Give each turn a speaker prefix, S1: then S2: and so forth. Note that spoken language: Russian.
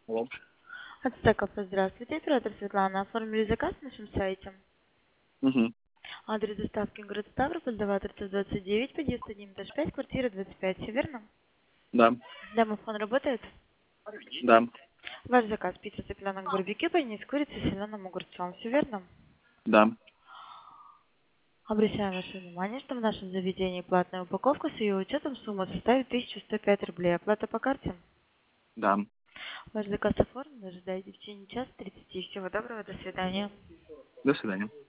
S1: Алло.
S2: От Стеков, здравствуйте. Оператор Светлана. Оформили заказ на нашем сайте.
S1: Угу.
S2: Адрес доставки город Ставрополь, Даваторцев 29, подъезд 1, этаж 5, квартира 25. Все верно?
S1: Да.
S2: Домофон работает?
S1: Да.
S2: Ваш заказ пицца цыпленок барбекю, поединец курицы с соленым огурцом. Все верно?
S1: Да.
S2: Обращаем ваше внимание, что в нашем заведении платная упаковка с ее учетом сумма составит 1105 рублей. Оплата по карте.
S1: Да.
S2: Ваш заказ оформлен. Ожидайте в течение часа 30. Всего доброго. До свидания.
S1: До свидания.